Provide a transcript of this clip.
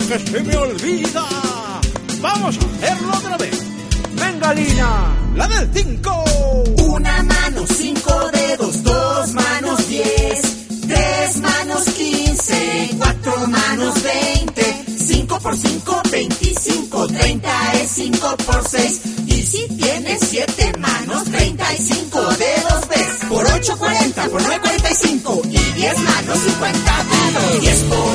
que se me olvida. Vamos a hacerlo otra vez. Venga, Lina, la del 5. Una mano, 5 dedos, 2 manos, 10, 3 manos, 15, 4 manos, 20, 5 por 5, 25, 30 es 5 por 6. Y si tienes 7 manos, 35 dedos ves. Por 8, 40, por 9, 45. Y 10 manos, 50 dedos. 10 por